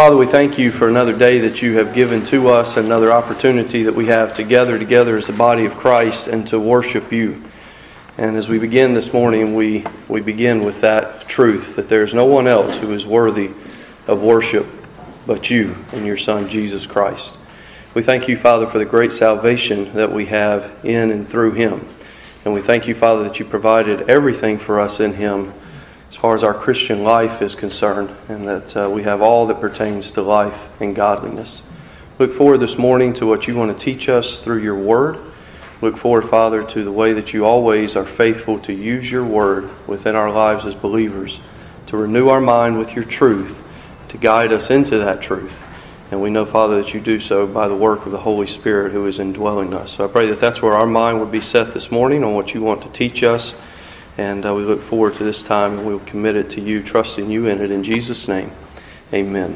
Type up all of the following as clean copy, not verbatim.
Father, we thank you for another day that you have given to us, another opportunity that we have to gather together as the body of Christ and to worship you. And as we begin this morning, we begin with that truth, that there is no one else who is worthy of worship but you and your Son, Jesus Christ. We thank you, Father, for the great salvation that we have in and through Him. And we thank you, Father, that you provided everything for us in Him as far as our Christian life is concerned, and that we have all that pertains to life and godliness. Look forward this morning to what you want to teach us through your Word. Look forward, Father, to the way that you always are faithful to use your Word within our lives as believers, to renew our mind with your truth, to guide us into that truth. And we know, Father, that you do so by the work of the Holy Spirit who is indwelling us. So I pray that that's where our mind would be set this morning on what you want to teach us. And we look forward to this time, and we'll commit it to you, trusting you in it. In Jesus' name, amen.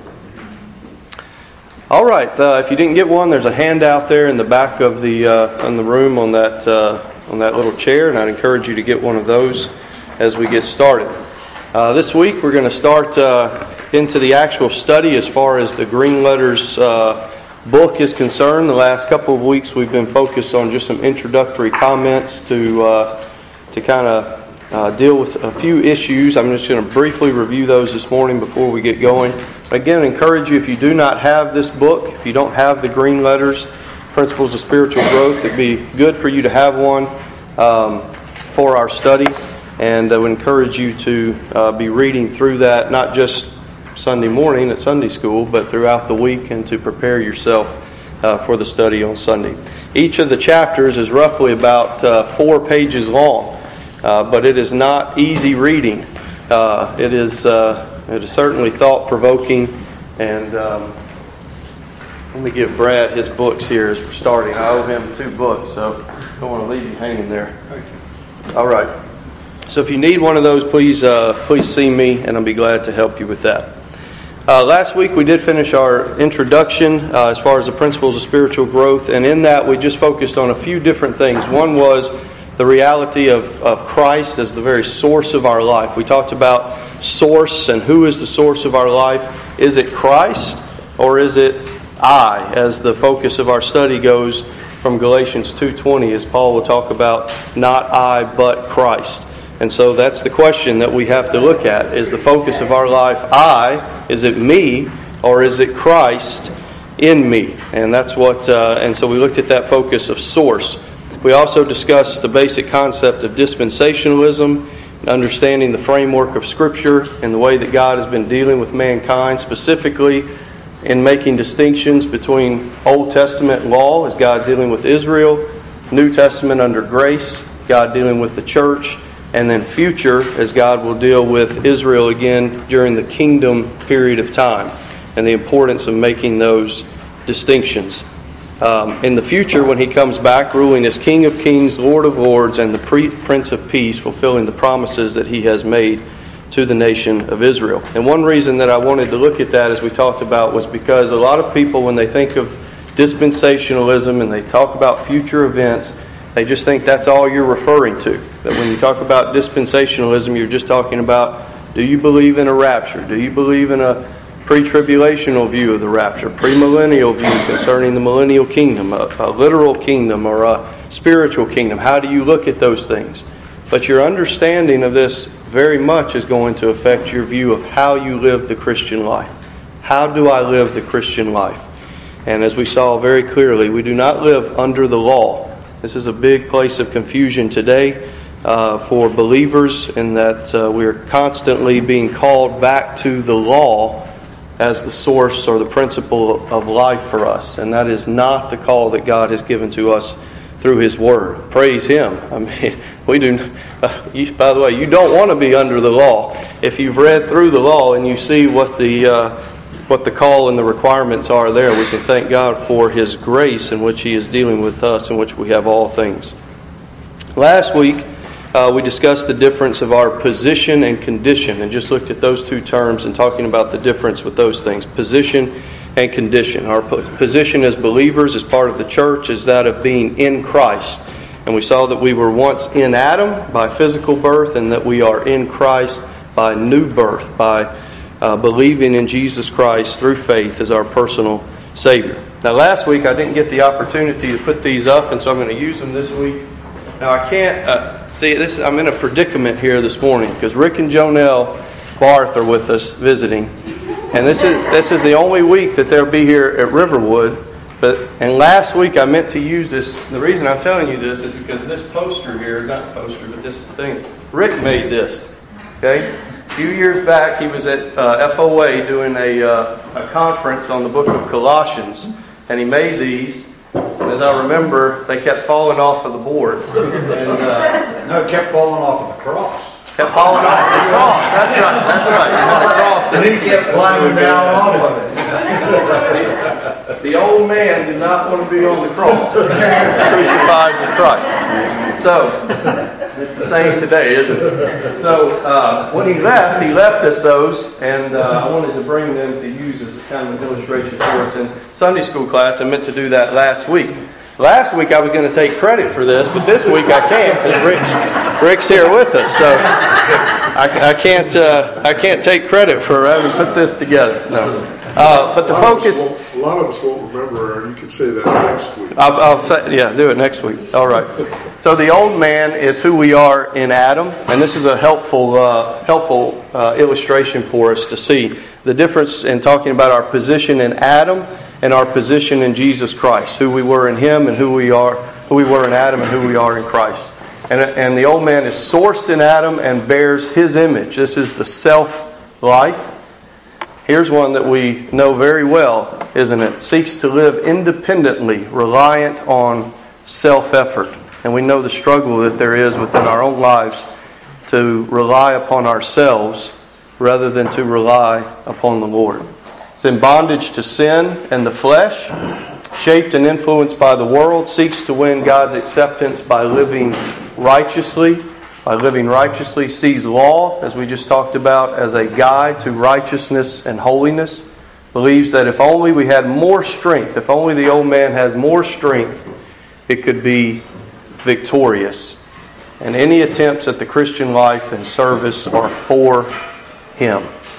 All right, if you didn't get one, there's a handout there in the back of the in the room on that little chair, and I'd encourage you to get one of those as we get started. This week, we're going to start into the actual study as far as the Green Letters book is concerned. The last couple of weeks, we've been focused on just some introductory comments to kind of deal with a few issues. I'm just going to briefly review those this morning before we get going. Again, I encourage you, if you do not have this book, if you don't have the Green Letters, Principles of Spiritual Growth, it'd be good for you to have one for our study. And I would encourage you to be reading through that, not just Sunday morning at Sunday school, but throughout the week, and to prepare yourself for the study on Sunday. Each of the chapters is roughly about 4 pages long. But it is not easy reading. It is certainly thought-provoking. And let me give Brad his books here as we're starting. I owe him 2 books, so I don't want to leave you hanging there. All right. So if you need one of those, please see me, and I'll be glad to help you with that. Last week we did finish our introduction as far as the principles of spiritual growth, and in that we just focused on a few different things. One was the reality of Christ as the very source of our life. We talked about source and who is the source of our life. Is it Christ or is it I? As the focus of our study goes from Galatians 2:20, as Paul will talk about, not I but Christ. And so that's the question that we have to look at. Is the focus of our life I? Is it me? Or is it Christ in me? And that's what. And so we looked at that focus of source. We also discussed the basic concept of dispensationalism, understanding the framework of Scripture and the way that God has been dealing with mankind, specifically in making distinctions between Old Testament law, as God dealing with Israel, New Testament under grace, God dealing with the church, and then future, as God will deal with Israel again during the kingdom period of time, and the importance of making those distinctions. In the future, when He comes back, ruling as King of Kings, Lord of Lords, and the Prince of Peace, fulfilling the promises that He has made to the nation of Israel. And one reason that I wanted to look at that, as we talked about, was because a lot of people, when they think of dispensationalism and they talk about future events, they just think that's all you're referring to. That when you talk about dispensationalism, you're just talking about, do you believe in a rapture? Do you believe in a pre-tribulational view of the rapture, premillennial view concerning the millennial kingdom, a literal kingdom or a spiritual kingdom? How do you look at those things? But your understanding of this very much is going to affect your view of how you live the Christian life. How do I live the Christian life? And as we saw very clearly, we do not live under the law. This is a big place of confusion today for believers, in that we are constantly being called back to the law as the source or the principle of life for us. And that is not the call that God has given to us through His Word. Praise Him. I mean, we do. By the way, you don't want to be under the law. If you've read through the law and you see what the call and the requirements are there, we can thank God for His grace in which He is dealing with us, in which we have all things. Last week, we discussed the difference of our position and condition, and just looked at those 2 terms and talking about the difference with those things, position and condition. Our position as believers, as part of the church, is that of being in Christ. And we saw that we were once in Adam by physical birth, and that we are in Christ by new birth, by believing in Jesus Christ through faith as our personal Savior. Now, last week I didn't get the opportunity to put these up, and so I'm going to use them this week. Now, I can't I'm in a predicament here this morning because Rick and Jonelle Barth are with us visiting, and this is the only week that they'll be here at Riverwood. And last week I meant to use this. The reason I'm telling you this is because this poster here, not poster, but this thing, Rick made this. Okay, a few years back he was at FOA doing a conference on the book of Colossians, and he made these. And as I remember, they kept falling off of the board. And, no, it kept falling off of the cross. Kept falling off the cross. That's right. You had a cross. And he kept climbing down off of it. The old man did not want to be on the cross, crucified with Christ. So, it's the same today, isn't it? So, when he left us those, and I wanted to bring them to use as a kind of an illustration for us in Sunday school class. I meant to do that last week. Last week I was going to take credit for this, but this week I can't because Rick's here with us. So I can't take credit for having put this together. No. But the focus. A lot of us won't remember. You can say that next week. I'll say, do it next week. All right. So the old man is who we are in Adam, and this is a helpful illustration for us to see the difference in talking about our position in Adam and our position in Jesus Christ, who we were in Him and who we were in Adam and who we are in Christ. And the old man is sourced in Adam and bears his image. This is the self-life. Here's one that we know very well, isn't it? Seeks to live independently, reliant on self-effort. And we know the struggle that there is within our own lives to rely upon ourselves rather than to rely upon the Lord. It's in bondage to sin and the flesh, shaped and influenced by the world, seeks to win God's acceptance by living righteously. Sees law, as we just talked about, as a guide to righteousness and holiness. Believes that if only we had more strength, if only the old man had more strength, it could be victorious. And any attempts at the Christian life and service are for him.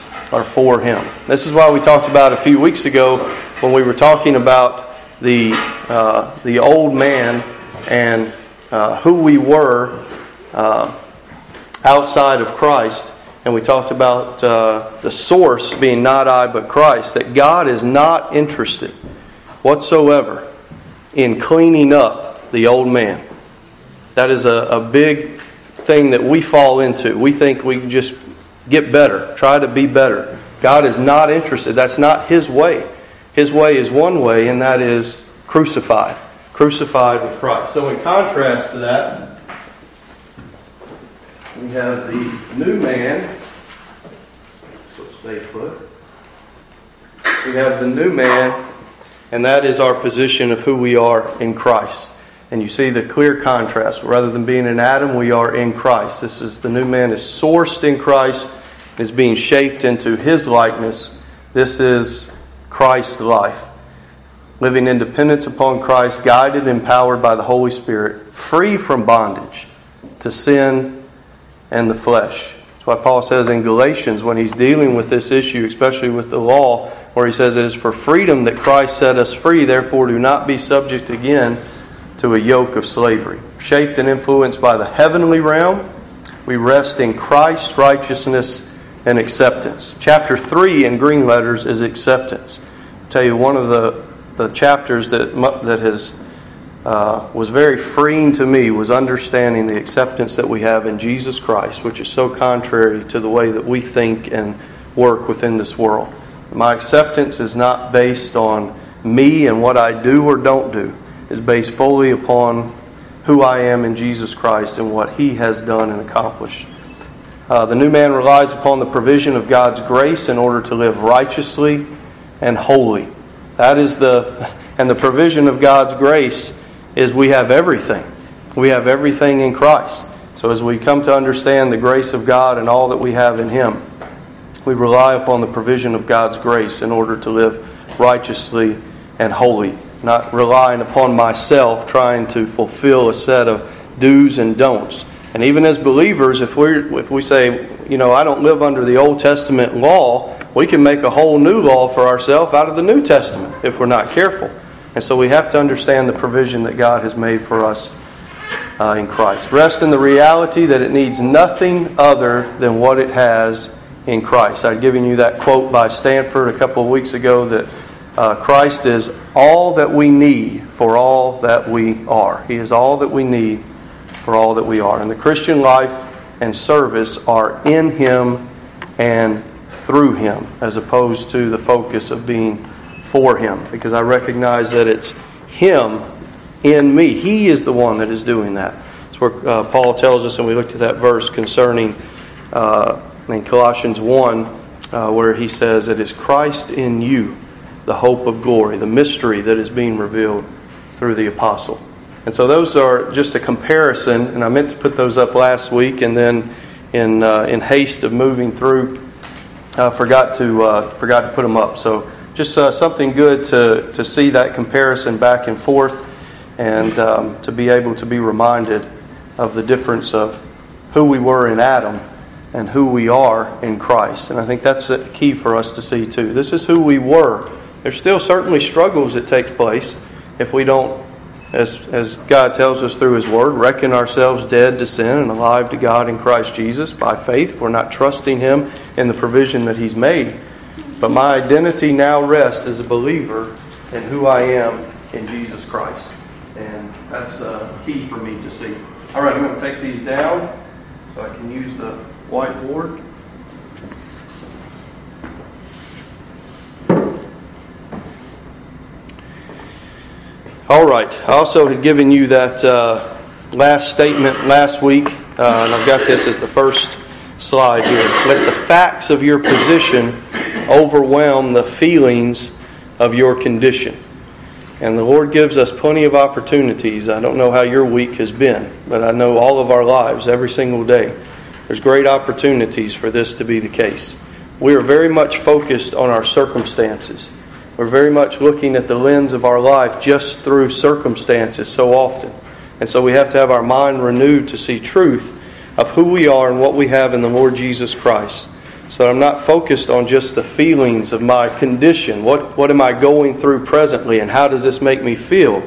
This is why we talked about a few weeks ago when we were talking about the old man and who we were outside of Christ, and we talked about the source being not I but Christ, that God is not interested whatsoever in cleaning up the old man. That is a big thing that we fall into. We think we can just get better, try to be better. God is not interested. That's not His way. His way is one way, and that is crucified with Christ. So in contrast to that, we have the new man. So stay put. We have the new man, and that is our position of who we are in Christ. And you see the clear contrast. Rather than being in Adam, we are in Christ. This is the new man is sourced in Christ, is being shaped into His likeness. This is Christ's life. Living in dependence upon Christ, guided and empowered by the Holy Spirit, free from bondage to sin and the flesh. That's why Paul says in Galatians, when he's dealing with this issue, especially with the law, where he says, "It is for freedom that Christ set us free, therefore do not be subject again to a yoke of slavery." Shaped and influenced by the heavenly realm, we rest in Christ's righteousness and acceptance. Chapter 3 in green letters is acceptance. I'll tell you, one of the chapters that was very freeing to me was understanding the acceptance that we have in Jesus Christ, which is so contrary to the way that we think and work within this world. My acceptance is not based on me and what I do or don't do. It's based fully upon who I am in Jesus Christ and what He has done and accomplished. The new man relies upon the provision of God's grace in order to live righteously and holy. And the provision of God's grace is we have everything. We have everything in Christ. So as we come to understand the grace of God and all that we have in Him, we rely upon the provision of God's grace in order to live righteously and holy. Not relying upon myself, trying to fulfill a set of do's and don'ts. And even as believers, if we say, I don't live under the Old Testament law, we can make a whole new law for ourselves out of the New Testament if we're not careful. And so we have to understand the provision that God has made for us in Christ. Rest in the reality that it needs nothing other than what it has in Christ. I'd given you that quote by Stanford a couple of weeks ago that Christ is all that we need for all that we are. He is all that we need for all that we are. And the Christian life and service are in Him and through Him, as opposed to the focus of being for Him. Because I recognize that it's Him in me. He is the one that is doing that. It's where Paul tells us, and we looked at that verse concerning in Colossians 1, where he says, it is Christ in you, the hope of glory, the mystery that is being revealed through the apostle. And so those are just a comparison, and I meant to put those up last week, and then in haste of moving through, forgot to put them up. So just something good to see that comparison back and forth, and to be able to be reminded of the difference of who we were in Adam and who we are in Christ. And I think that's a key for us to see too. This is who we were. There's still certainly struggles that take place if we don't, as God tells us through His Word, reckon ourselves dead to sin and alive to God in Christ Jesus by faith. We're not trusting Him in the provision that He's made. But my identity now rests as a believer in who I am in Jesus Christ. And that's key for me to see. All right, I'm going to take these down so I can use the whiteboard. All right. I also had given you that last statement last week, and I've got this as the first slide here. Let the facts of your position overwhelm the feelings of your condition. And the Lord gives us plenty of opportunities. I don't know how your week has been, but I know all of our lives, every single day, there's great opportunities for this to be the case. We are very much focused on our circumstances. We're very much looking at the lens of our life just through circumstances so often. And so we have to have our mind renewed to see truth of who we are and what we have in the Lord Jesus Christ. So I'm not focused on just the feelings of my condition. What am I going through presently and how does this make me feel?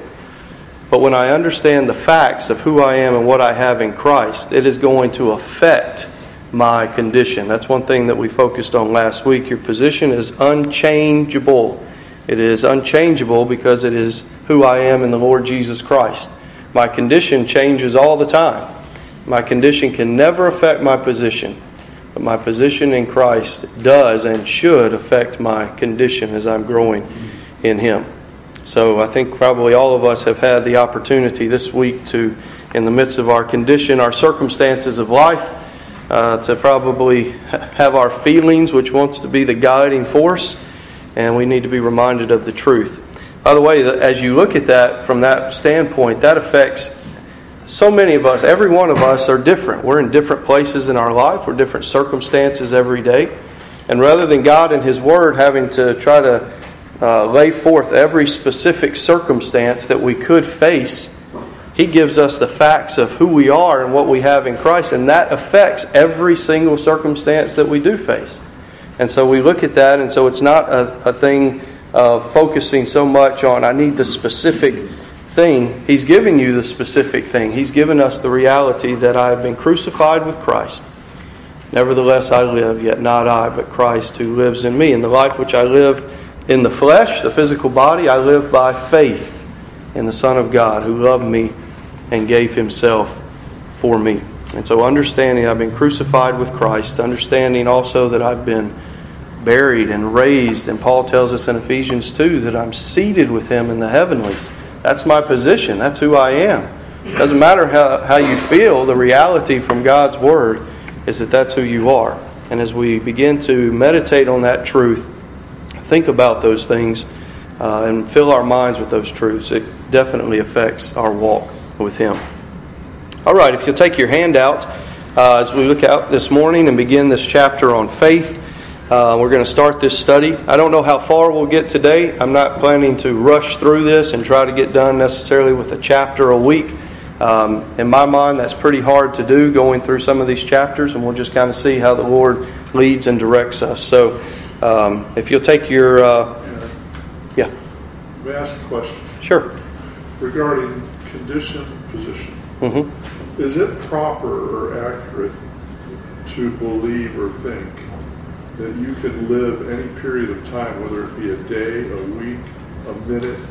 But when I understand the facts of who I am and what I have in Christ, it is going to affect my condition. That's one thing that we focused on last week. Your position is unchangeable. It is unchangeable because it is who I am in the Lord Jesus Christ. My condition changes all the time. My condition can never affect my position. But my position in Christ does and should affect my condition as I'm growing in Him. So I think probably all of us have had the opportunity this week to, in the midst of our condition, our circumstances of life, to probably have our feelings, which wants to be the guiding force, and we need to be reminded of the truth. By the way, as you look at that from that standpoint, that affects so many of us. Every one of us are different. We're in different places in our life. We're different circumstances every day. And rather than God and His Word having to try to lay forth every specific circumstance that we could face, He gives us the facts of who we are and what we have in Christ. And that affects every single circumstance that we do face. And so we look at that, and so it's not a thing of focusing so much on, I need the specific thing. He's given you the specific thing. He's given us the reality that I have been crucified with Christ. Nevertheless I live, yet not I, but Christ who lives in me. In the life which I live in the flesh, the physical body, I live by faith in the Son of God who loved me and gave Himself for me. And so understanding I've been crucified with Christ, understanding also that I've been buried and raised, and Paul tells us in Ephesians 2 that I'm seated with Him in the heavenlies. That's my position. That's who I am. It doesn't matter how you feel. The reality from God's Word is that that's who you are. And as we begin to meditate on that truth, think about those things, and fill our minds with those truths, it definitely affects our walk with Him. All right, if you'll take your handout as we look out this morning and begin this chapter on faith. We're going to start this study. I don't know how far we'll get today. I'm not planning to rush through this and try to get done necessarily with a chapter a week. In my mind, that's pretty hard to do, going through some of these chapters, and we'll just kind of see how the Lord leads and directs us. So If you'll take your... yeah. May I ask a question? Sure. Regarding condition, position. Mm-hmm. Is it proper or accurate to believe or think that you could live any period of time, whether it be a day, a week, a minute,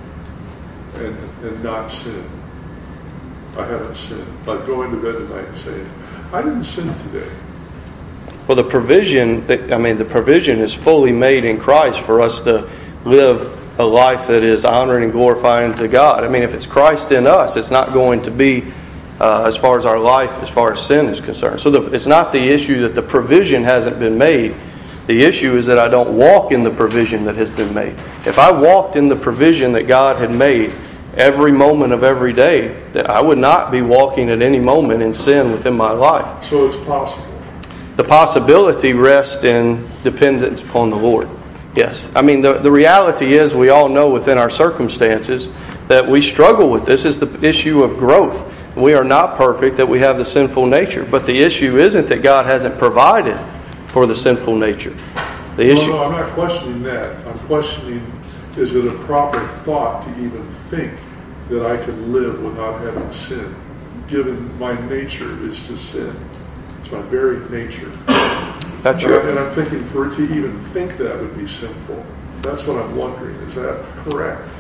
and not sin? I haven't sinned. Like going to bed at night and saying, I didn't sin today. Well, the provision is fully made in Christ for us to live a life that is honoring and glorifying to God. I mean, if it's Christ in us, it's not going to be as far as our life, as far as sin is concerned. So it's not the issue that the provision hasn't been made. The issue is that I don't walk in the provision that has been made. If I walked in the provision that God had made every moment of every day, that I would not be walking at any moment in sin within my life. So it's possible. The possibility rests in dependence upon the Lord. Yes. I mean, the reality is we all know within our circumstances that we struggle with this. Is the issue of growth. We are not perfect, that we have the sinful nature. But the issue isn't that God hasn't provided for the sinful nature. The issue... No, I'm not questioning that. I'm questioning, is it a proper thought to even think that I could live without having sin, given my nature is to sin? It's my very nature. That's true. And I'm thinking for it to even think that would be sinful. That's what I'm wondering. Is that correct?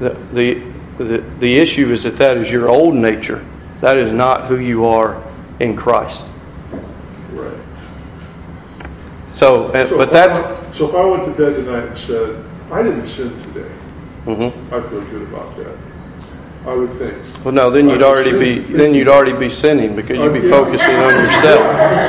The issue is that is your old nature. That is not who you are in Christ. Right. So if I went to bed tonight and said, I didn't sin today, mm-hmm. I feel good about that. I would think. Well, no, then you'd already be sinning because you'd be focusing on yourself.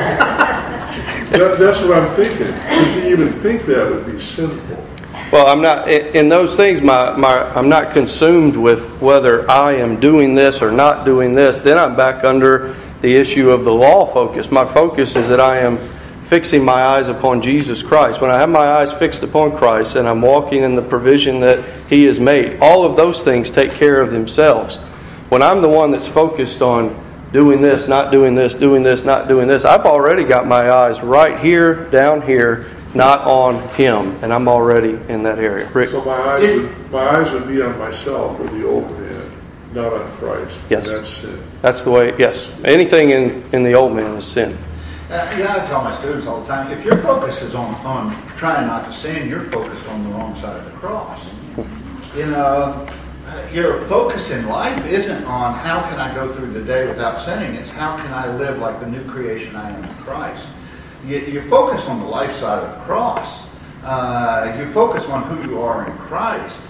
That's what I'm thinking. To even think that would be sinful. Well, I'm not in those things. I'm not consumed with whether I am doing this or not doing this. Then I'm back under the issue of the law focus. My focus is that I am fixing my eyes upon Jesus Christ. When I have my eyes fixed upon Christ and I'm walking in the provision that He has made, all of those things take care of themselves. When I'm the one that's focused on doing this, not doing this, doing this, not doing this, I've already got my eyes right here, down here, not on Him, and I'm already in that area. Rick? So my eyes would be on myself or the old man, not on Christ. Yes. And that's sin. That's the way, yes. Anything in the old man is sin. I tell my students all the time, if your focus is on trying not to sin, you're focused on the wrong side of the cross. Your focus in life isn't on how can I go through the day without sinning. It's how can I live like the new creation I am in Christ. You focus on the life side of the cross. You focus on who you are in Christ.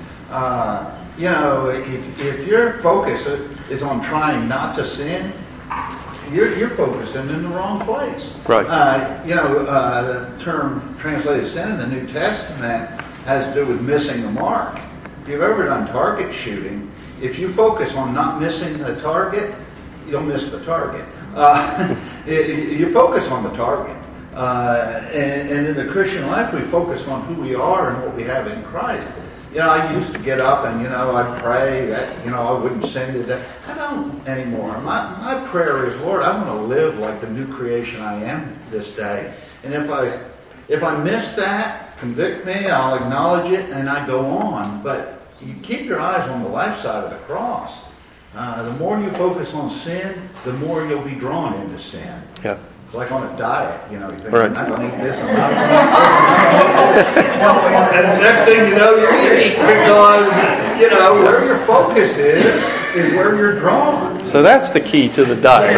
If your focus is on trying not to sin, you're focusing in the wrong place. Right. The term translated sin in the New Testament has to do with missing the mark. If you've ever done target shooting, if you focus on not missing the target, you'll miss the target. You focus on the target. And in the Christian life, we focus on who we are and what we have in Christ. I used to get up and, I'd pray that, I wouldn't sin today. I don't anymore. My prayer is, Lord, I want to live like the new creation I am this day. And if I miss that, convict me, I'll acknowledge it, and I go on. But you keep your eyes on the life side of the cross. The more you focus on sin, the more you'll be drawn into sin. Yeah. It's like on a diet, you think, right. I'm not going to eat this, I'm not going to eat this. And the next thing you know, you're eating because, where your focus is where you're drawn. So that's the key to the diet.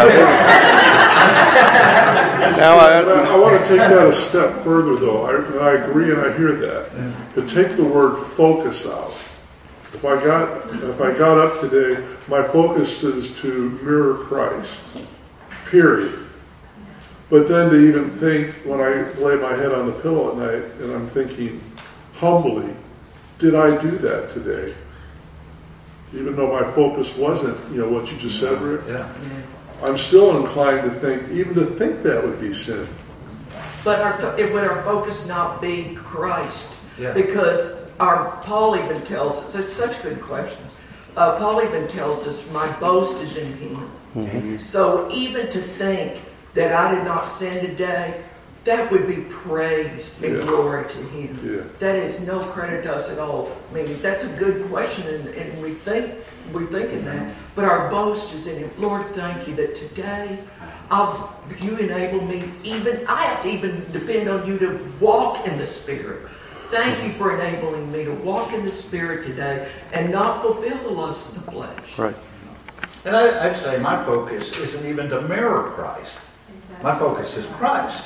Now I want to take that a step further, though. I agree and I hear that. But take the word focus out. If I got up today, my focus is to mirror Christ. Period. But then to even think, when I lay my head on the pillow at night, and I'm thinking humbly, did I do that today? Even though my focus wasn't, what you just said, Rick. Yeah. I'm still inclined to think, even to think that would be sin. But would our focus not be Christ? Yeah. Because Paul even tells us, it's such good questions. Paul even tells us, my boast is in Him. Mm-hmm. So even to think that I did not sin today, that would be praise and glory to Him. Yeah. That is no credit to us at all. I mean, that's a good question, and we're thinking that. But our boast is in Him. Lord, thank you that today you enable me. I have to even depend on you to walk in the Spirit. Thank you for enabling me to walk in the Spirit today and not fulfill the lusts of the flesh. Right. And I'd say my focus isn't even to mirror Christ. My focus is Christ.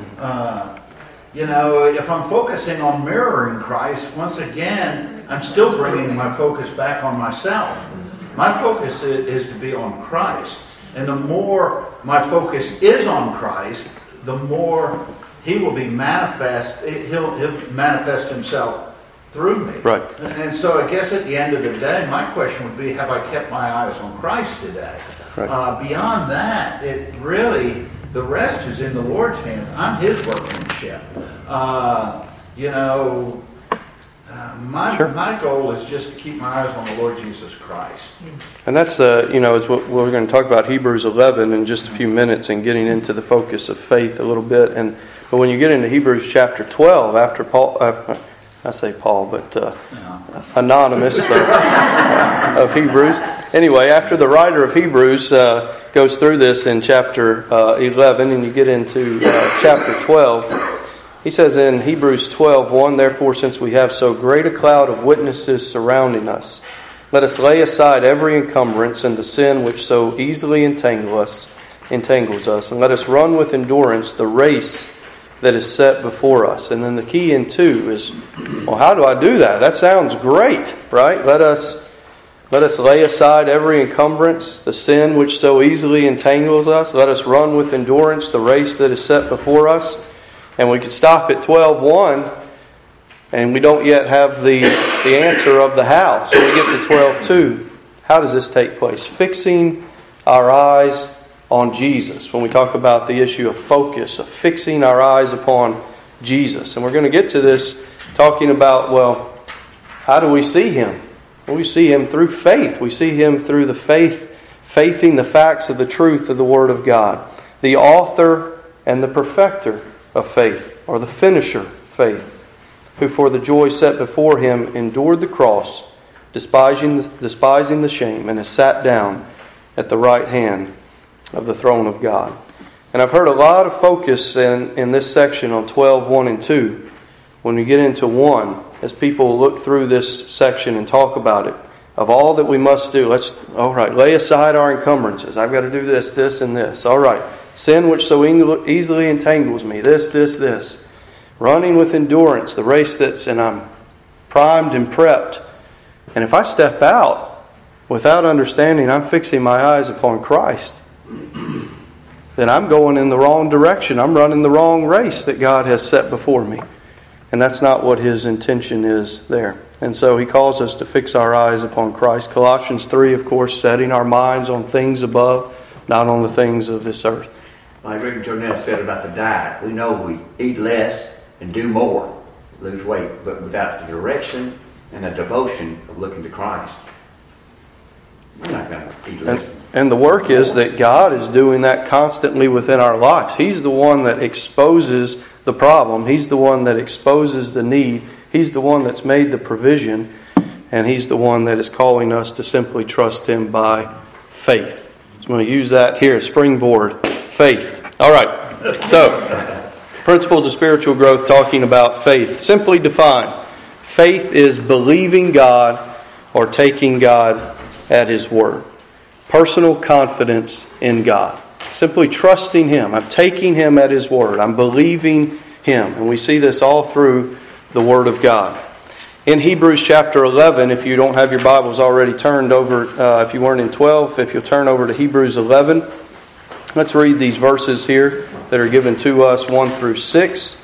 If I'm focusing on mirroring Christ, once again, I'm still bringing my focus back on myself. My focus is to be on Christ. And the more my focus is on Christ, the more He will be manifest. He'll manifest Himself through me. Right. And so I guess at the end of the day, my question would be, have I kept my eyes on Christ today? Right. Beyond that, it really... the rest is in the Lord's hands. I'm His workmanship. My goal is just to keep my eyes on the Lord Jesus Christ. And that's, is what we're going to talk about Hebrews 11 in just a few minutes and getting into the focus of faith a little bit. But when you get into Hebrews chapter 12, after Paul, Anonymous of Hebrews. Anyway, after the writer of Hebrews goes through this in chapter 11 and you get into chapter 12, he says in Hebrews 12:1, "Therefore, since we have so great a cloud of witnesses surrounding us, let us lay aside every encumbrance and the sin which so easily entangles us, and let us run with endurance the race that is set before us." And then the key in 2 is, well, how do I do that? That sounds great, right? Let us lay aside every encumbrance, the sin which so easily entangles us. Let us run with endurance the race that is set before us. And we could stop at 12:1, and we don't yet have the answer of the how. So we get to 12:2. How does this take place? Fixing our eyes on Jesus. When we talk about the issue of focus, of fixing our eyes upon Jesus. And we're going to get to this talking about, well, how do we see Him? Well, we see Him through faith. We see Him through the faithing the facts of the truth of the Word of God. The author and the perfecter of faith, or the finisher of faith, who for the joy set before Him endured the cross, despising the shame, and has sat down at the right hand of the throne of God. And I've heard a lot of focus in this section on 12:1 and 2. When we get into 1, as people look through this section and talk about it, of all that we must do, lay aside our encumbrances. I've got to do this, this, and this. All right. Sin which so easily entangles me. This. Running with endurance, the race and I'm primed and prepped. And if I step out without understanding I'm fixing my eyes upon Christ, then I'm going in the wrong direction. I'm running the wrong race that God has set before me. And that's not what His intention is there. And so He calls us to fix our eyes upon Christ. Colossians 3, of course, setting our minds on things above, not on the things of this earth. Like Rick Jornell said about the diet, we know we eat less and do more, lose weight, but without the direction and the devotion of looking to Christ, we're not going to eat less. And the work is that God is doing that constantly within our lives. He's the one that exposes the problem. He's the one that exposes the need. He's the one that's made the provision. And He's the one that is calling us to simply trust Him by faith. So I'm going to use that here, springboard, faith. All right. So, principles of spiritual growth talking about faith. Simply defined, faith is believing God or taking God at His word. Personal confidence in God. Simply trusting Him. I'm taking Him at His word. I'm believing Him. And we see this all through the Word of God. In Hebrews chapter 11, if you don't have your Bibles already turned over, if you weren't in 12, if you'll turn over to Hebrews 11, let's read these verses here that are given to us, 1 through 6.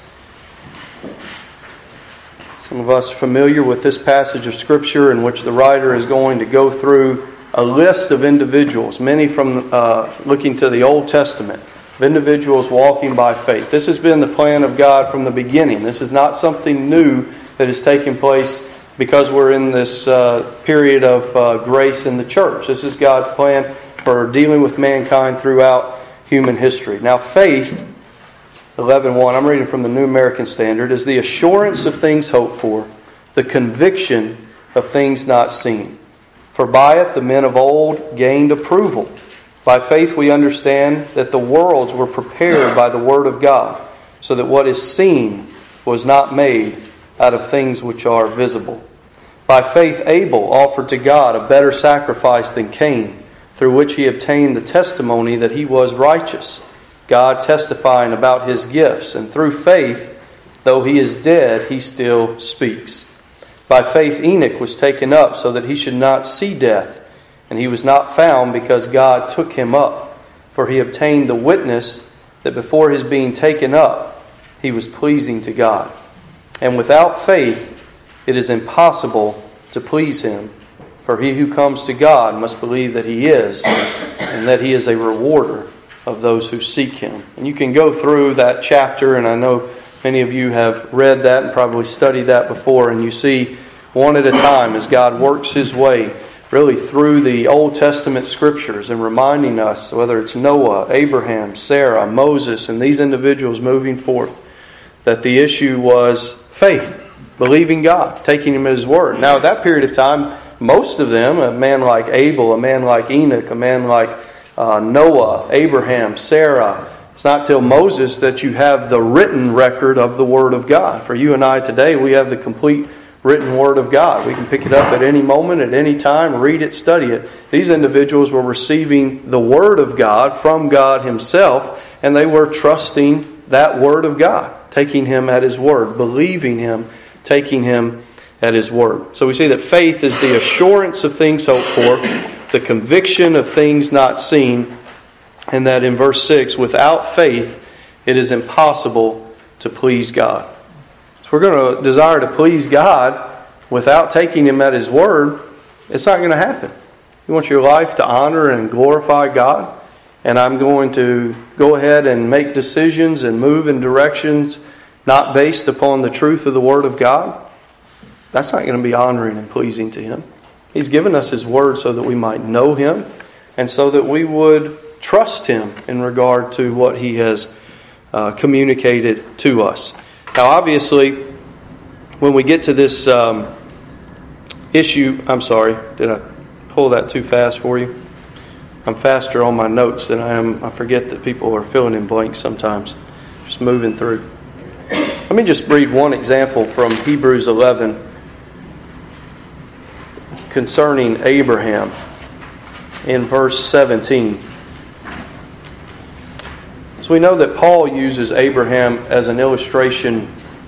Some of us are familiar with this passage of Scripture in which the writer is going to go through a list of individuals, many from looking to the Old Testament, of individuals walking by faith. This has been the plan of God from the beginning. This is not something new that is taking place because we're in this period of grace in the church. This is God's plan for dealing with mankind throughout human history. Now, faith 11:1, I'm reading from the New American Standard, is the assurance of things hoped for, the conviction of things not seen. For by it the men of old gained approval. By faith we understand that the worlds were prepared by the word of God, so that what is seen was not made out of things which are visible. By faith Abel offered to God a better sacrifice than Cain, through which he obtained the testimony that he was righteous, God testifying about his gifts. And through faith, though he is dead, he still speaks. By faith Enoch was taken up so that he should not see death, and he was not found because God took him up. For he obtained the witness that before his being taken up, he was pleasing to God. And without faith, it is impossible to please him. For he who comes to God must believe that he is, and that he is a rewarder of those who seek him. And you can go through that chapter, and I know many of you have read that and probably studied that before, and you see one at a time as God works his way really through the Old Testament scriptures and reminding us, whether it's Noah, Abraham, Sarah, Moses, and these individuals moving forth, that the issue was faith, believing God, taking him at his word. Now, at that period of time, most of them, a man like Abel, a man like Enoch, a man like Noah, Abraham, Sarah, it's not till Moses that you have the written record of the Word of God. For you and I today, we have the complete written Word of God. We can pick it up at any moment, at any time, read it, study it. These individuals were receiving the Word of God from God Himself, and they were trusting that Word of God, taking Him at His word, believing Him, taking Him at His word. So we see that faith is the assurance of things hoped for, the conviction of things not seen, and that in verse 6, without faith, it is impossible to please God. So we're going to desire to please God without taking Him at His word. It's not going to happen. You want your life to honor and glorify God, and I'm going to go ahead and make decisions and move in directions not based upon the truth of the Word of God. That's not going to be honoring and pleasing to Him. He's given us His Word so that we might know Him and so that we would trust Him in regard to what He has communicated to us. Now, obviously, when we get to this issue, I'm sorry, did I pull that too fast for you? I'm faster on my notes than I am. I forget that people are filling in blanks sometimes. Just moving through. Let me just read one example from Hebrews 11 concerning Abraham in verse 17. So we know that Paul uses Abraham as an illustration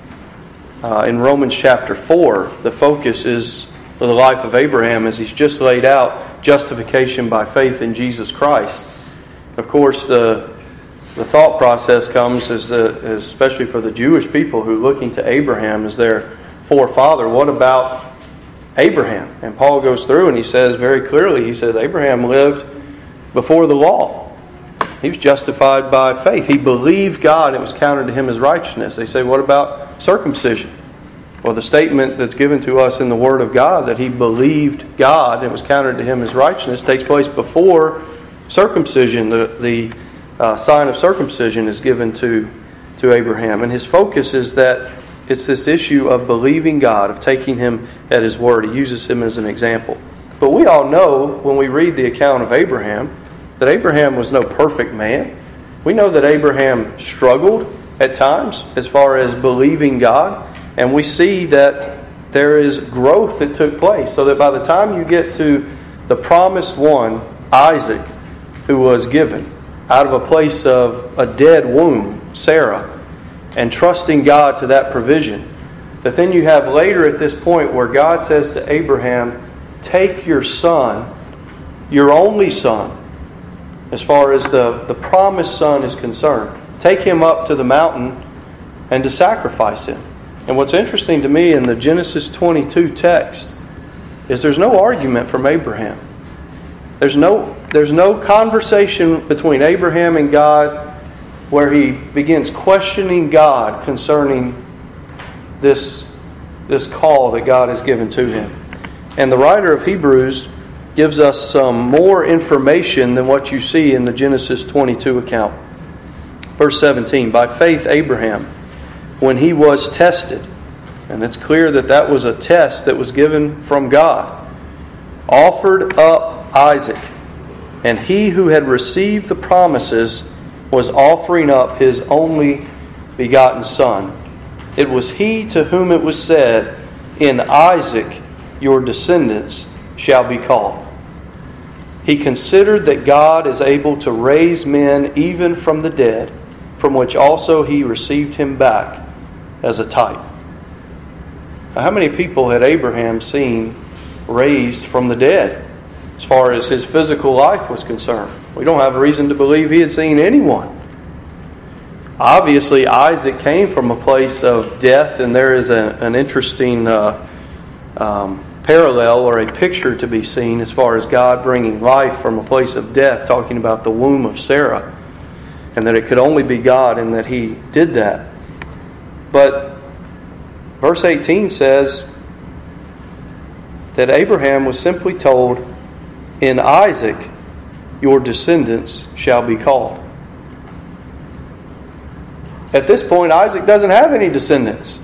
in Romans chapter 4. The focus is the life of Abraham as he's just laid out justification by faith in Jesus Christ. Of course, the thought process comes, especially for the Jewish people who are looking to Abraham as their forefather. What about Abraham? And Paul goes through and he says very clearly, he says Abraham lived before the law. He was justified by faith. He believed God and it was counted to him as righteousness. They say, what about circumcision? Well, the statement that's given to us in the Word of God that he believed God and it was counted to him as righteousness takes place before circumcision. The sign of circumcision is given to Abraham. And his focus is that it's this issue of believing God, of taking Him at His word. He uses him as an example. But we all know when we read the account of Abraham that Abraham was no perfect man. We know that Abraham struggled at times as far as believing God. And we see that there is growth that took place. So that by the time you get to the promised one, Isaac, who was given out of a place of a dead womb, Sarah, and trusting God to that provision, that then you have later at this point where God says to Abraham, take your son, your only son, as far as the promised son is concerned, take him up to the mountain and to sacrifice him. And what's interesting to me in the Genesis 22 text is there's no argument from Abraham. There's no conversation between Abraham and God where he begins questioning God concerning this call that God has given to him. And the writer of Hebrews gives us some more information than what you see in the Genesis 22 account. Verse 17, by faith Abraham, when he was tested, and it's clear that that was a test that was given from God, offered up Isaac. And he who had received the promises was offering up his only begotten son. It was he to whom it was said, in Isaac your descendants shall be called. He considered that God is able to raise men even from the dead, from which also he received him back as a type. Now, how many people had Abraham seen raised from the dead as far as his physical life was concerned? We don't have a reason to believe he had seen anyone. Obviously, Isaac came from a place of death, and there is an interesting parallel or a picture to be seen as far as God bringing life from a place of death, talking about the womb of Sarah, and that it could only be God and that he did that. But verse 18 says that Abraham was simply told, in Isaac your descendants shall be called. At this point, Isaac doesn't have any descendants.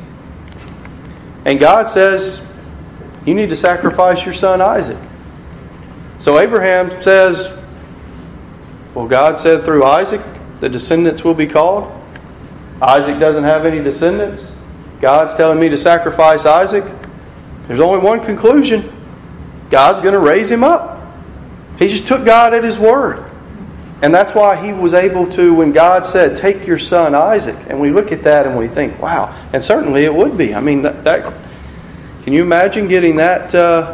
And God says, you need to sacrifice your son Isaac. So Abraham says, well, God said through Isaac, the descendants will be called. Isaac doesn't have any descendants. God's telling me to sacrifice Isaac. There's only one conclusion. God's going to raise him up. He just took God at his word. And that's why he was able to, when God said, take your son Isaac, and we look at that and we think, wow. And certainly it would be. I mean, that can you imagine getting that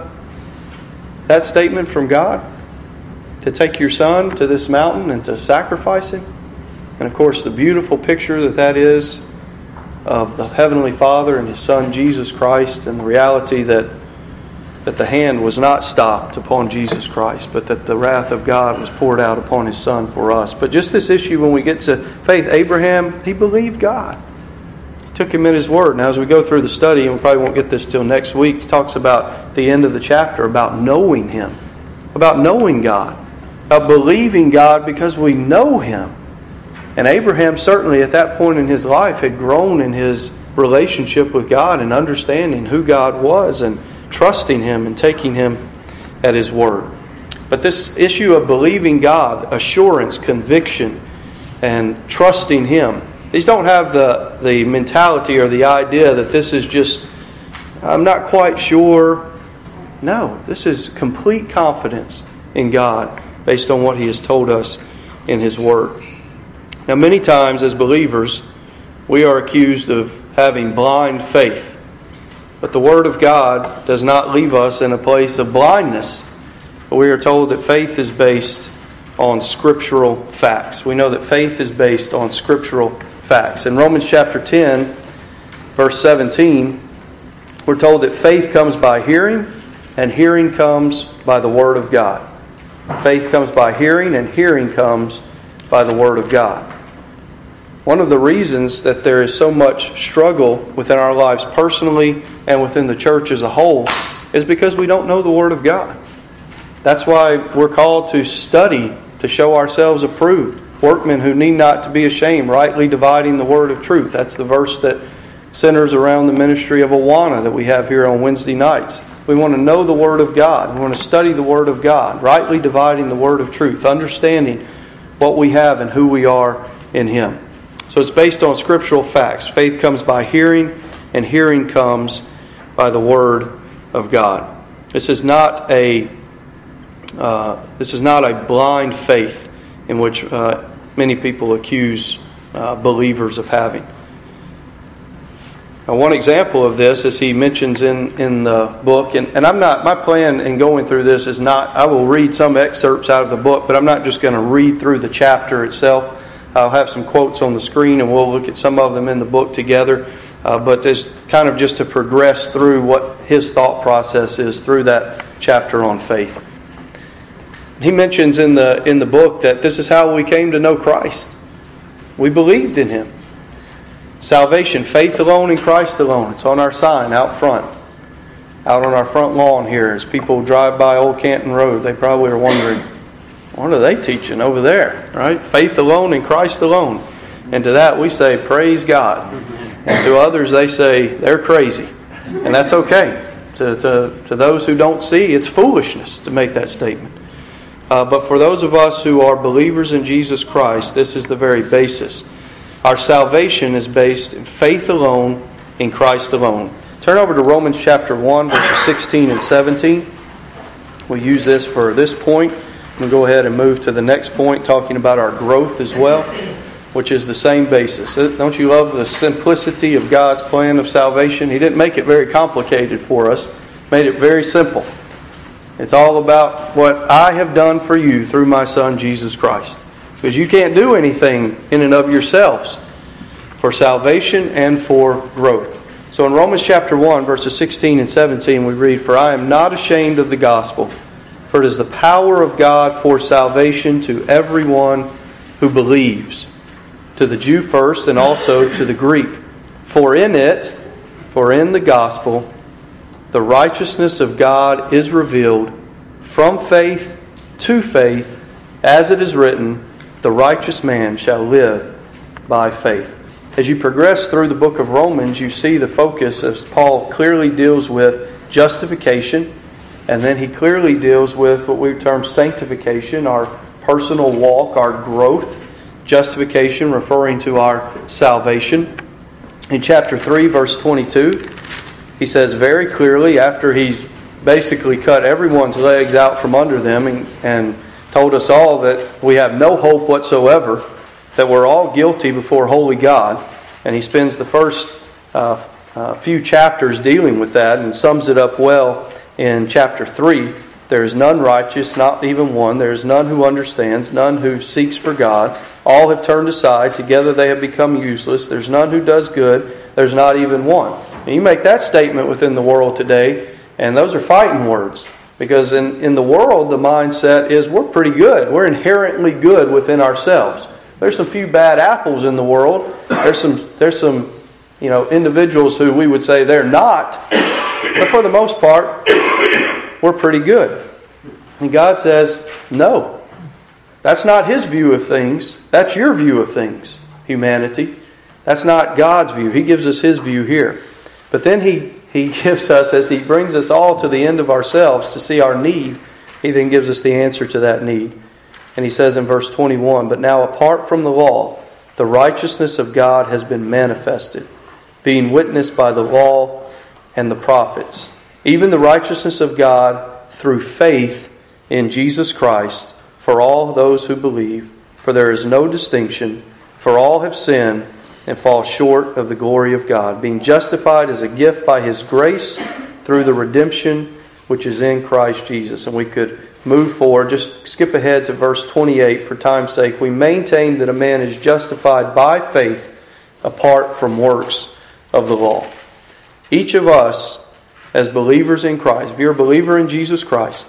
statement from God? To take your son to this mountain and to sacrifice him? And of course, the beautiful picture that is of the Heavenly Father and His Son Jesus Christ, and the reality that the hand was not stopped upon Jesus Christ, but that the wrath of God was poured out upon His Son for us. But just this issue, when we get to faith, Abraham, he believed God. He took Him at His word. Now, as we go through the study, and we probably won't get this till next week, he talks about the end of the chapter, about knowing Him, about knowing God, about believing God because we know Him. And Abraham certainly at that point in his life had grown in his relationship with God and understanding who God was and trusting Him and taking Him at His word. But this issue of believing God, assurance, conviction, and trusting Him, these don't have the mentality or the idea that this is just, I'm not quite sure. No, this is complete confidence in God based on what He has told us in His word. Now, many times as believers, we are accused of having blind faith. But the Word of God does not leave us in a place of blindness. We are told that faith is based on scriptural facts. We know that faith is based on scriptural facts. In Romans chapter 10, verse 17, we're told that faith comes by hearing, and hearing comes by the Word of God. Faith comes by hearing, and hearing comes by the Word of God. One of the reasons that there is so much struggle within our lives personally and within the church as a whole is because we don't know the Word of God. That's why we're called to study to show ourselves approved, workmen who need not to be ashamed, rightly dividing the word of truth. That's the verse that centers around the ministry of Awana that we have here on Wednesday nights. We want to know the Word of God. We want to study the Word of God, rightly dividing the word of truth, understanding what we have and who we are in Him. So it's based on scriptural facts. Faith comes by hearing, and hearing comes by the Word of God. This is not a blind faith in which many people accuse believers of having. Now, one example of this, as he mentions in the book, and I'm not, my plan in going through this is not, I will read some excerpts out of the book, but I'm not just going to read through the chapter itself. I'll have some quotes on the screen, and we'll look at some of them in the book together. But it's kind of just to progress through what his thought process is through that chapter on faith. He mentions in the book that this is how we came to know Christ. We believed in Him. Salvation, faith alone in Christ alone. It's on our sign out front. Out on our front lawn here as people drive by Old Canton Road. They probably are wondering, what are they teaching over there? Right? Faith alone in Christ alone. And to that we say, praise God. And to others they say, they're crazy. And that's okay. To those who don't see, it's foolishness to make that statement. But for those of us who are believers in Jesus Christ, this is the very basis. Our salvation is based in faith alone, in Christ alone. Turn over to Romans chapter 1, verses 16 and 17. We'll use this for this point. We'll go ahead and move to the next point, talking about our growth as well, which is the same basis. Don't you love the simplicity of God's plan of salvation? He didn't make it very complicated for us. Made it very simple. It's all about what I have done for you through my Son, Jesus Christ. Because you can't do anything in and of yourselves for salvation and for growth. So in Romans chapter 1, verses 16 and 17, we read, "For I am not ashamed of the gospel, for it is the power of God for salvation to everyone who believes, to the Jew first and also to the Greek. For in the gospel, the righteousness of God is revealed from faith to faith, as it is written, the righteous man shall live by faith." As you progress through the book of Romans, you see the focus as Paul clearly deals with justification, and then he clearly deals with what we term sanctification, our personal walk, our growth. Justification referring to our salvation. In chapter 3, verse 22, he says very clearly, after he's basically cut everyone's legs out from under them and told us all that we have no hope whatsoever, that we're all guilty before holy God. And he spends the first few chapters dealing with that and sums it up well in chapter 3. There is none righteous, not even one. There is none who understands, none who seeks for God. All have turned aside. Together they have become useless. There's none who does good. There's not even one. And you make that statement within the world today, and those are fighting words. Because in the world, the mindset is we're pretty good. We're inherently good within ourselves. There's some few bad apples in the world. There's some individuals who we would say they're not. But for the most part, we're pretty good. And God says, no. That's not His view of things. That's your view of things, humanity. That's not God's view. He gives us His view here. But then He gives us, as He brings us all to the end of ourselves to see our need, He then gives us the answer to that need. And He says in verse 21, "But now apart from the law, the righteousness of God has been manifested, being witnessed by the law and the prophets, even the righteousness of God through faith in Jesus Christ for all those who believe. For there is no distinction, for all have sinned and fall short of the glory of God, being justified as a gift by His grace through the redemption which is in Christ Jesus." And we could move forward, just skip ahead to verse 28 for time's sake. "We maintain that a man is justified by faith apart from works of the law." Each of us, as believers in Christ, if you're a believer in Jesus Christ,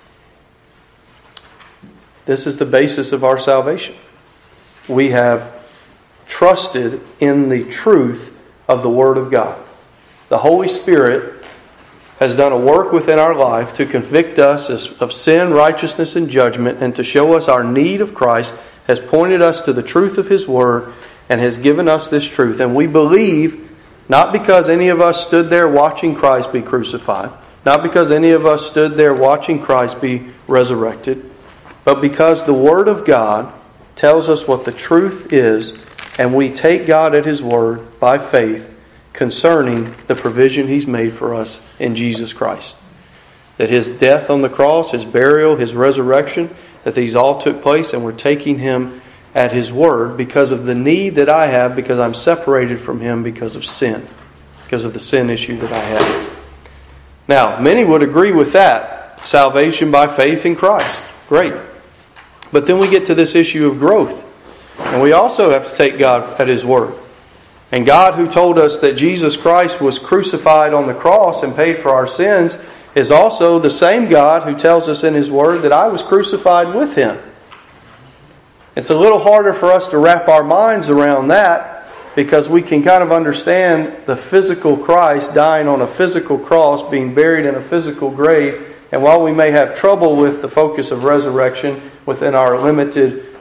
this is the basis of our salvation. We have trusted in the truth of the Word of God. The Holy Spirit has done a work within our life to convict us of sin, righteousness, and judgment, and to show us our need of Christ, has pointed us to the truth of His Word, and has given us this truth. And we believe, not because any of us stood there watching Christ be crucified, not because any of us stood there watching Christ be resurrected, but because the Word of God tells us what the truth is, and we take God at His Word by faith concerning the provision He's made for us in Jesus Christ. That His death on the cross, His burial, His resurrection, that these all took place, and we're taking Him at His Word because of the need that I have, because I'm separated from Him because of sin, because of the sin issue that I have. Now, many would agree with that. Salvation by faith in Christ. Great. But then we get to this issue of growth. And we also have to take God at His Word. And God, who told us that Jesus Christ was crucified on the cross and paid for our sins, is also the same God who tells us in His Word that I was crucified with Him. It's a little harder for us to wrap our minds around that, because we can kind of understand the physical Christ dying on a physical cross, being buried in a physical grave. And while we may have trouble with the focus of resurrection within our limited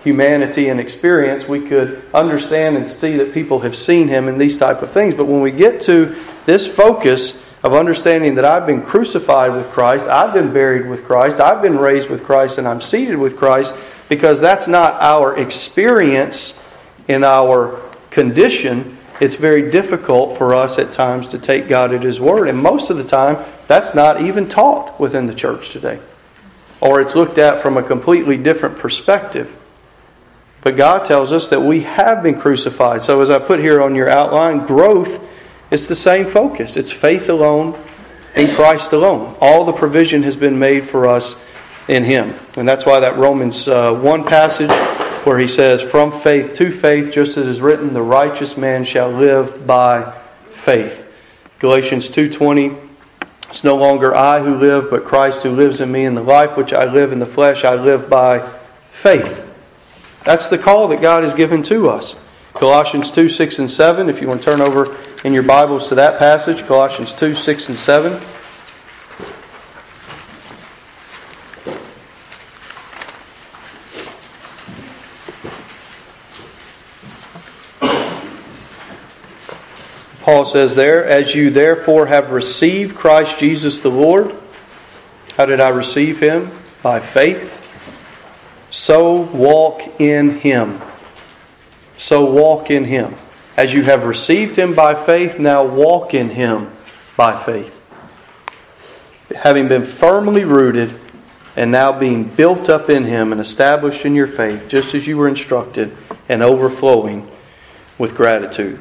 humanity and experience, we could understand and see that people have seen Him in these type of things. But when we get to this focus of understanding that I've been crucified with Christ, I've been buried with Christ, I've been raised with Christ, and I'm seated with Christ, because that's not our experience in our condition, it's very difficult for us at times to take God at His Word. And most of the time, that's not even taught within the church today. Or it's looked at from a completely different perspective. But God tells us that we have been crucified. So as I put here on your outline, growth is the same focus. It's faith alone in Christ alone. All the provision has been made for us in Him. And that's why that Romans 1 passage where he says, from faith to faith, just as is written, the righteous man shall live by faith. Galatians 2:20, it's no longer I who live, but Christ who lives in me. In the life which I live in the flesh, I live by faith. That's the call that God has given to us. Colossians 2, 6 and 7. If you want to turn over in your Bibles to that passage, Colossians 2, 6 and 7. Paul says there, as you therefore have received Christ Jesus the Lord. How did I receive Him? By faith. So walk in Him. So walk in Him. As you have received Him by faith, now walk in Him by faith. Having been firmly rooted and now being built up in Him and established in your faith, just as you were instructed, and overflowing with gratitude.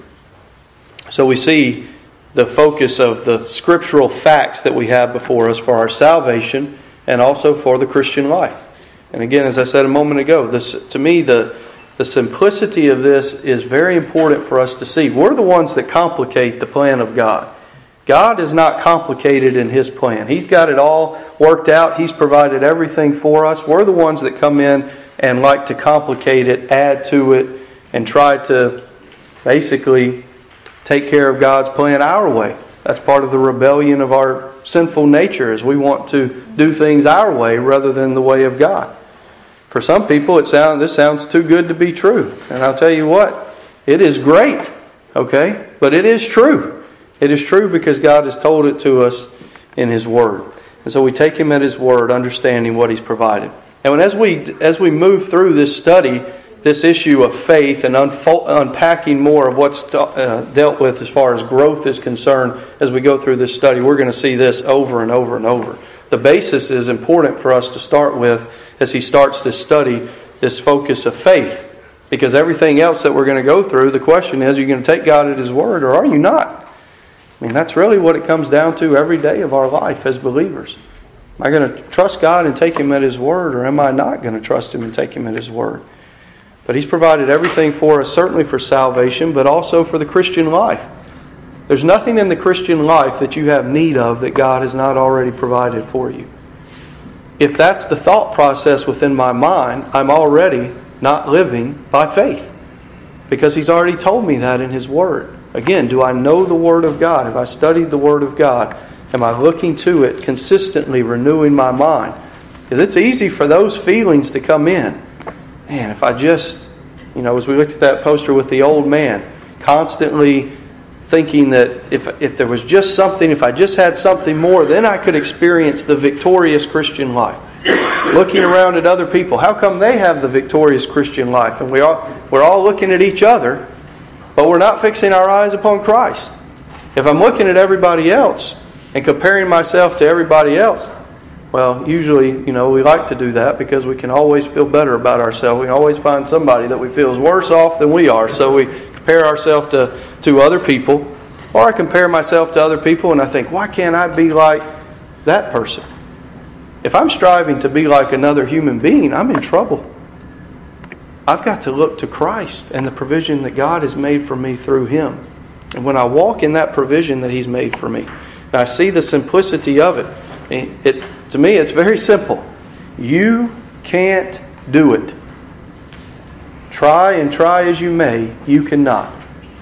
So we see the focus of the scriptural facts that we have before us for our salvation and also for the Christian life. And again, as I said a moment ago, to me the simplicity of this is very important for us to see. We're the ones that complicate the plan of God. God is not complicated in His plan. He's got it all worked out. He's provided everything for us. We're the ones that come in and like to complicate it, add to it, and try to basically take care of God's plan our way. That's part of the rebellion of our sinful nature, is we want to do things our way rather than the way of God. For some people, this sounds too good to be true. And I'll tell you what, it is great, okay? But it is true. It is true because God has told it to us in His Word. And so we take Him at His Word, understanding what He's provided. And as we move through this study, this issue of faith and unpacking more of what's dealt with as far as growth is concerned, as we go through this study, we're going to see this over and over and over. The basis is important for us to start with as he starts this study, this focus of faith. Because everything else that we're going to go through, the question is, are you going to take God at His Word or are you not? I mean, that's really what it comes down to every day of our life as believers. Am I going to trust God and take Him at His Word, or am I not going to trust Him and take Him at His Word? But He's provided everything for us, certainly for salvation, but also for the Christian life. There's nothing in the Christian life that you have need of that God has not already provided for you. If that's the thought process within my mind, I'm already not living by faith. Because He's already told me that in His Word. Again, do I know the Word of God? Have I studied the Word of God? Am I looking to it consistently, renewing my mind? Because it's easy for those feelings to come in. Man, if I just, as we looked at that poster with the old man, constantly thinking that if there was just something, if I just had something more, then I could experience the victorious Christian life. Looking around at other people, how come they have the victorious Christian life? And we're all looking at each other, but we're not fixing our eyes upon Christ. If I'm looking at everybody else and comparing myself to everybody else, well, usually, we like to do that because we can always feel better about ourselves. We can always find somebody that we feel is worse off than we are. So we compare ourselves to other people. Or I compare myself to other people and I think, why can't I be like that person? If I'm striving to be like another human being, I'm in trouble. I've got to look to Christ and the provision that God has made for me through Him. And when I walk in that provision that He's made for me, and I see the simplicity of it, to me, it's very simple. You can't do it. Try and try as you may, you cannot.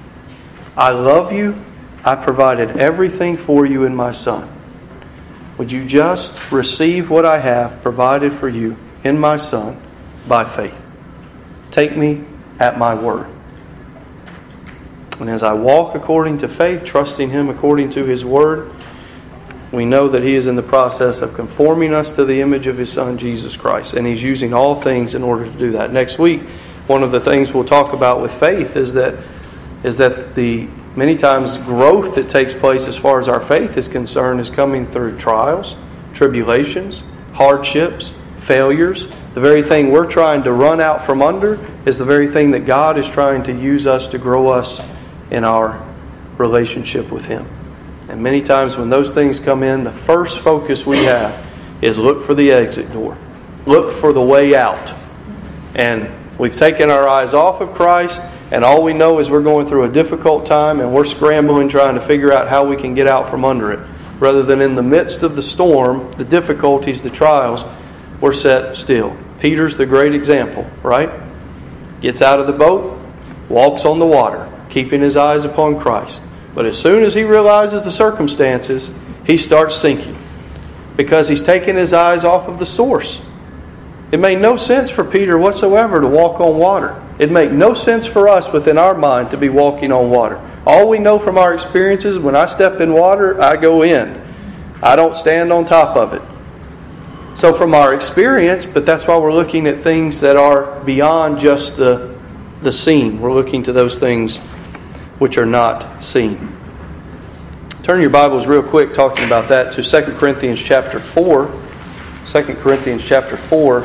I love you. I provided everything for you in my Son. Would you just receive what I have provided for you in my Son by faith? take me at my word. And as I walk according to faith, trusting Him according to His word, we know that He is in the process of conforming us to the image of His Son, Jesus Christ. And He's using all things in order to do that. Next week, one of the things we'll talk about with faith is that the many times growth that takes place as far as our faith is concerned is coming through trials, tribulations, hardships, failures. The very thing we're trying to run out from under is the very thing that God is trying to use us to grow us in our relationship with Him. And many times when those things come in, the first focus we have is look for the exit door. Look for the way out. And we've taken our eyes off of Christ, and all we know is we're going through a difficult time and we're scrambling trying to figure out how we can get out from under it. Rather than in the midst of the storm, the difficulties, the trials, we're set still. Peter's the great example, right? Gets out of the boat, walks on the water, keeping his eyes upon Christ. But as soon as he realizes the circumstances, he starts sinking because he's taken his eyes off of the source. It made no sense for Peter whatsoever to walk on water. It made no sense for us within our mind to be walking on water. All we know from our experiences, when I step in water, I go in. I don't stand on top of it. So from our experience, but that's why we're looking at things that are beyond just the seen. We're looking to those things which are not seen. Turn your Bibles real quick talking about that to 2 Corinthians chapter 4. 2 Corinthians chapter 4.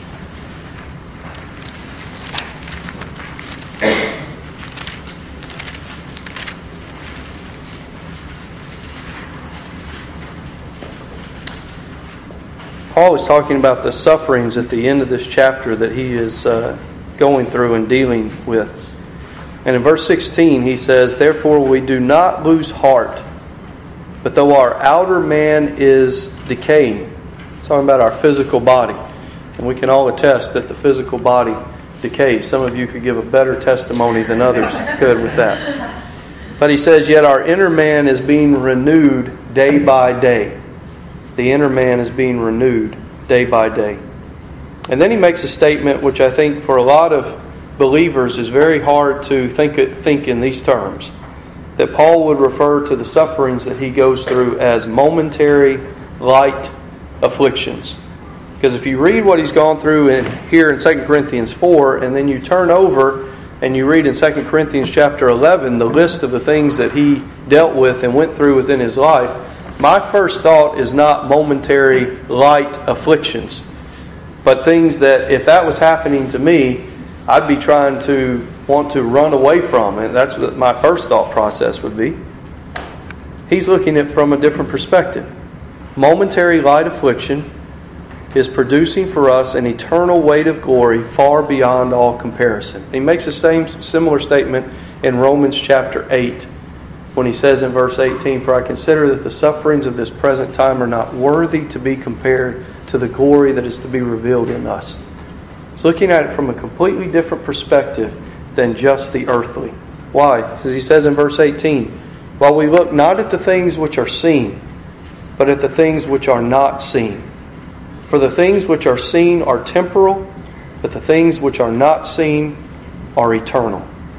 Paul is talking about the sufferings at the end of this chapter that he is going through and dealing with. And in verse 16 he says, "Therefore we do not lose heart, but though our outer man is decaying," talking about our physical body. And we can all attest that the physical body decays. Some of you could give a better testimony than others could with that. But he says, "Yet our inner man is being renewed day by day." The inner man is being renewed day by day. And then he makes a statement which I think for a lot of believers is very hard to think in these terms. That Paul would refer to the sufferings that he goes through as momentary, light afflictions. Because if you read what he's gone through here in 2 Corinthians 4, and then you turn over and you read in 2 Corinthians chapter 11 the list of the things that he dealt with and went through within his life, my first thought is not momentary, light afflictions, but things that if that was happening to me, I'd be trying to want to run away from it. That's what my first thought process would be. He's looking at it from a different perspective. Momentary light affliction is producing for us an eternal weight of glory far beyond all comparison. He makes the similar statement in Romans chapter 8 when he says in verse 18, "For I consider that the sufferings of this present time are not worthy to be compared to the glory that is to be revealed in us." He's looking at it from a completely different perspective than just the earthly. Why? Because he says in verse 18, "While we look not at the things which are seen, but at the things which are not seen. For the things which are seen are temporal, but the things which are not seen are eternal."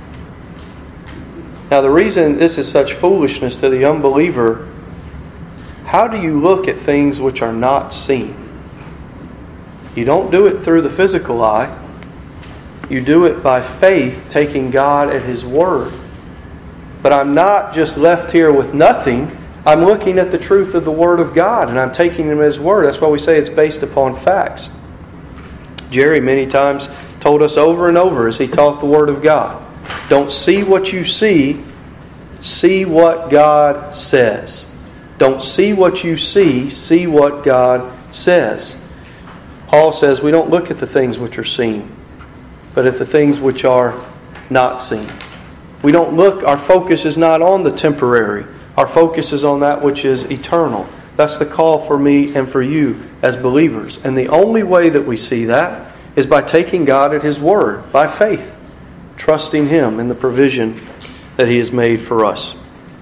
Now the reason this is such foolishness to the unbeliever, how do you look at things which are not seen? You don't do it through the physical eye. You do it by faith, taking God at His word. But I'm not just left here with nothing. I'm looking at the truth of the Word of God, and I'm taking Him at His word. That's why we say it's based upon facts. Jerry many times told us over and over as he taught the Word of God, don't see what you see what God says. Don't see what you see what God says. Paul says we don't look at the things which are seen, but at the things which are not seen. We don't look, our focus is not on the temporary. Our focus is on that which is eternal. That's the call for me and for you as believers. And the only way that we see that is by taking God at His word, by faith, trusting Him in the provision that He has made for us.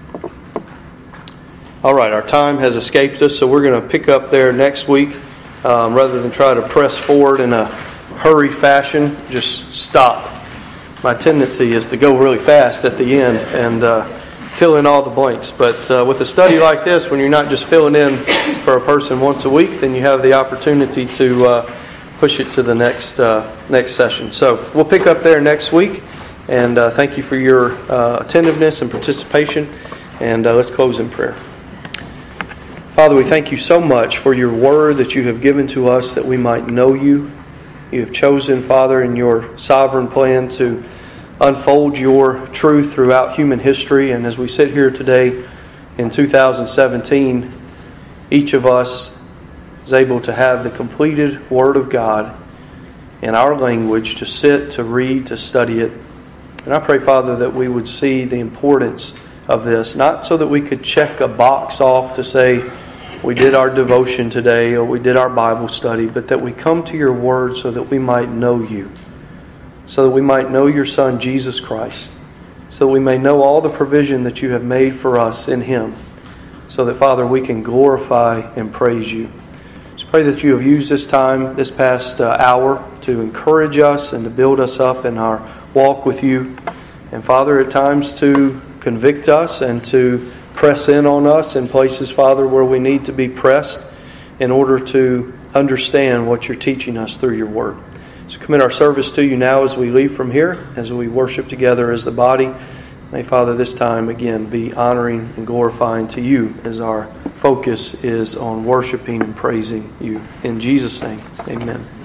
All right, our time has escaped us, so we're going to pick up there next week rather than try to press forward in a hurry fashion, just stop. My tendency is to go really fast at the end and fill in all the blanks. But with a study like this, when you're not just filling in for a person once a week, then you have the opportunity to push it to the next session. So we'll pick up there next week. And thank you for your attentiveness and participation. And let's close in prayer. Father, we thank you so much for your word that you have given to us that we might know you. You have chosen, Father, in your sovereign plan to unfold your truth throughout human history. And as we sit here today in 2017, each of us is able to have the completed Word of God in our language to sit, to read, to study it. And I pray, Father, that we would see the importance of this, not so that we could check a box off to say we did our devotion today or we did our Bible study, but that we come to your Word so that we might know you, so that we might know your Son, Jesus Christ, so that we may know all the provision that you have made for us in Him, so that, Father, we can glorify and praise you. Just pray that you have used this time, this past hour, to encourage us and to build us up in our walk with you. And, Father, at times to convict us and to press in on us in places, Father, where we need to be pressed in order to understand what you're teaching us through your Word. So commit our service to you now as we leave from here, as we worship together as the body. May, Father, this time again be honoring and glorifying to you as our focus is on worshiping and praising you. In Jesus' name, amen.